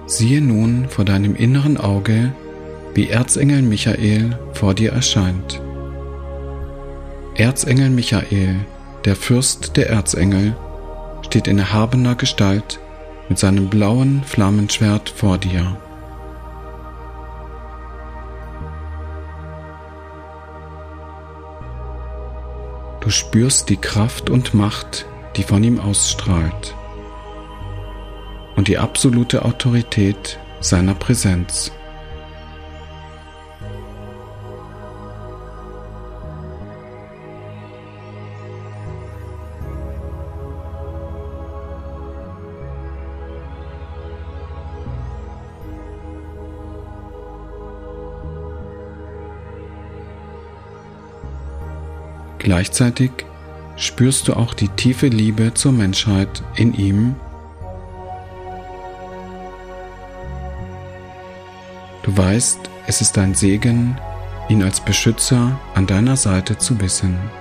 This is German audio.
Siehe nun vor deinem inneren Auge, wie Erzengel Michael vor dir erscheint. Erzengel Michael, der Fürst der Erzengel, steht in erhabener Gestalt mit seinem blauen Flammenschwert vor dir. Du spürst die Kraft und Macht, die von ihm ausstrahlt, und die absolute Autorität seiner Präsenz. Gleichzeitig spürst du auch die tiefe Liebe zur Menschheit in ihm. Du weißt, es ist ein Segen, ihn als Beschützer an deiner Seite zu wissen.